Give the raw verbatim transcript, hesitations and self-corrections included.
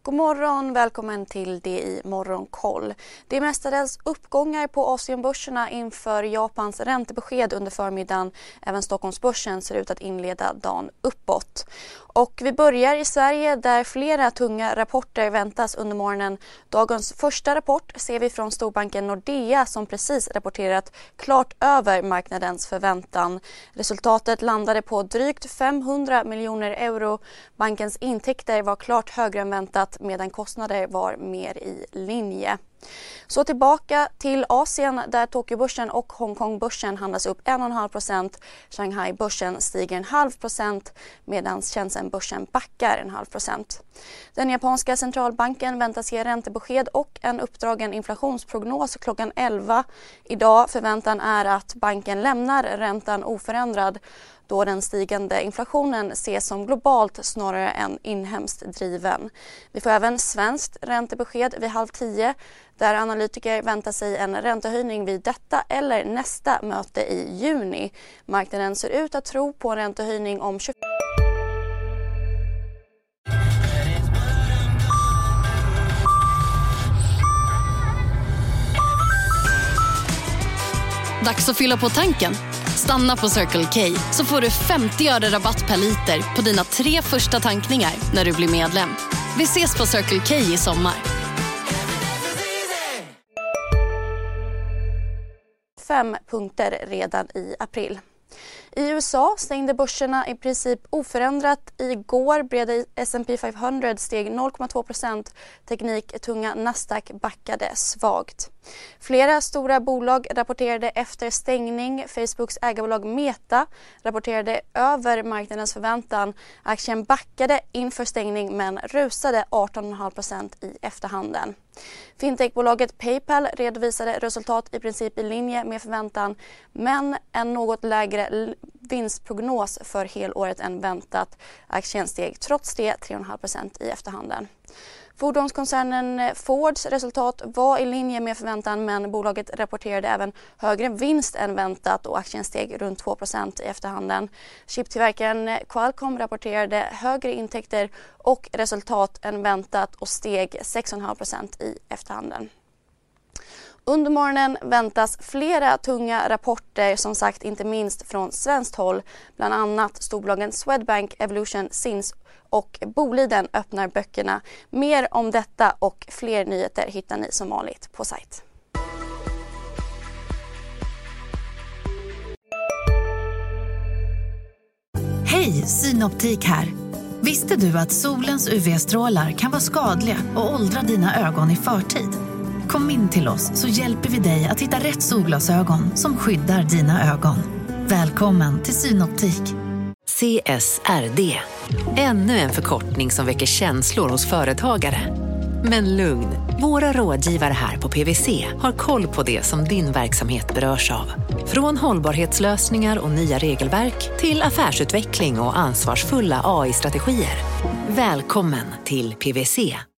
God morgon, välkommen till det i Morgonkoll. Det är mestadels uppgångar på Asienbörserna inför Japans räntebesked under förmiddagen. Även Stockholmsbörsen ser ut att inleda dagen uppåt. Och vi börjar i Sverige där flera tunga rapporter väntas under morgonen. Dagens första rapport ser vi från storbanken Nordea som precis rapporterat klart över marknadens förväntan. Resultatet landade på drygt femhundra miljoner euro. Bankens intäkter var klart högre än väntat medan kostnader var mer i linje. Så tillbaka till Asien där Tokyobörsen och Hongkongbörsen handlas upp en komma fem procent. Shanghai-börsen stiger en halv procent medan Shenzhen-börsen backar en halv procent. Den japanska centralbanken väntas ge räntebesked och en uppdragen inflationsprognos klockan elva. Idag förväntan är att banken lämnar räntan oförändrad då den stigande inflationen ses som globalt snarare än inhemskt driven. Vi får även svenskt räntebesked vid halv tio där analytiker väntar sig en räntehöjning vid detta eller nästa möte i juni. Marknaden ser ut att tro på en räntehöjning om tjugo... Dags att fylla på tanken. Stanna på Circle K så får du femtio öre rabatt per liter på dina tre första tankningar när du blir medlem. Vi ses på Circle K i sommar. Fem punkter redan i april. I U S A stängde börserna i princip oförändrat. Igår bred S and P femhundra steg noll komma två procent. Tekniktunga Nasdaq backade svagt. Flera stora bolag rapporterade efter stängning. Facebooks ägarbolag Meta rapporterade över marknadens förväntan. Aktien backade inför stängning men rusade arton komma fem procent i efterhanden. Fintechbolaget PayPal redovisade resultat i princip i linje med förväntan men en något lägre vinstprognos för helåret än väntat. Aktien steg trots det tre komma fem procent i efterhanden. Fordonskoncernen Fords resultat var i linje med förväntan men bolaget rapporterade även högre vinst än väntat och aktien steg runt två procent i efterhanden. Chiptillverkaren Qualcomm rapporterade högre intäkter och resultat än väntat och steg sex komma fem procent i efterhanden. Under morgonen väntas flera tunga rapporter, som sagt inte minst från svenskt håll. Bland annat storbolagen Swedbank, Evolution, Sinch och Boliden öppnar böckerna. Mer om detta och fler nyheter hittar ni som vanligt på sajt. Hej, Synoptik här. Visste du att solens U V-strålar kan vara skadliga och åldra dina ögon i förtid? Kom in till oss så hjälper vi dig att hitta rätt solglasögon som skyddar dina ögon. Välkommen till Synoptik. C S R D. Ännu en förkortning som väcker känslor hos företagare. Men lugn, våra rådgivare här på P W C har koll på det som din verksamhet berörs av. Från hållbarhetslösningar och nya regelverk till affärsutveckling och ansvarsfulla A I-strategier. Välkommen till P W C.